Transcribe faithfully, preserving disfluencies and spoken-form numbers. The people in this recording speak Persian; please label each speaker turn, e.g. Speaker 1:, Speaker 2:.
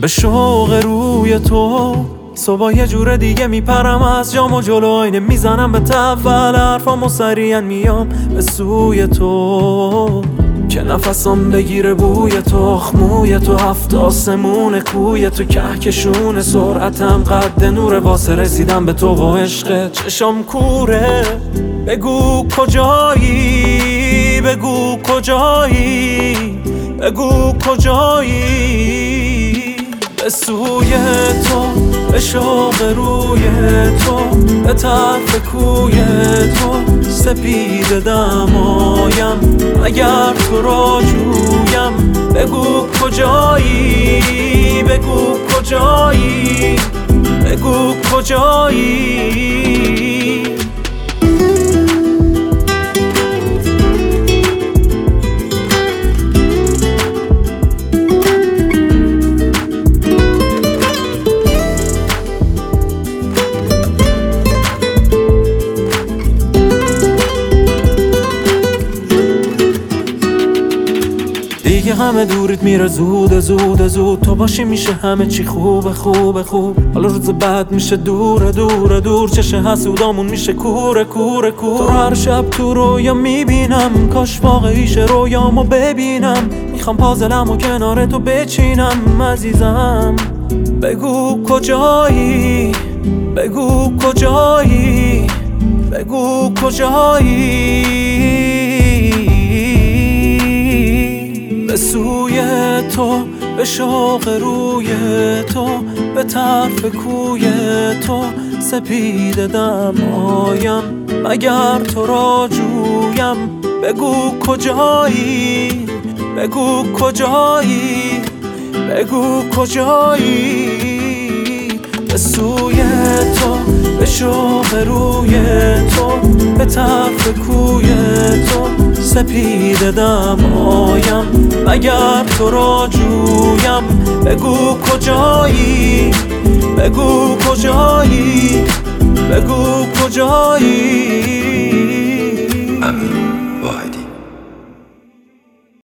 Speaker 1: به شوق روی تو صبح یه جور دیگه میپرم از جام و جلو آینه میزنم به تول حرفامو سریعا میام به سوی تو که نفسم بگیره بوی تو خموی تو هفت آسمون کوی تو کهکشون سرعتم قد نور واسه رسیدم به تو و عشق چشم کوره بگو کجایی بگو کجایی بگو کجایی به سوی تو به شوق روی تو به طرف کوی تو سپید دمایم اگر تو را جویم بگو کجایی بگو کجایی بگو کجایی دیگه همه دوریت میره زود زود زود تو باشی میشه همه چی خوب خوب خوب حالا روز بعد میشه دور دور دور چشه حسودامون میشه کوره کوره کور تو هر شب تو رویا میبینم کاش واقعیش رویامو ببینم میخوام پازلمو کنار تو بچینم عزیزم بگو کجایی بگو کجایی بگو کجایی به سوی تو به شوق روی تو به طرف کوی تو سپید دمایم مگر تو را جویم بگو کجایی بگو کجایی بگو کجایی به سوی تو به شوق روی تو به طرف کوی تو سپید دمایم مگر تو را جویم بگو کجایی بگو کجایی بگو کجایی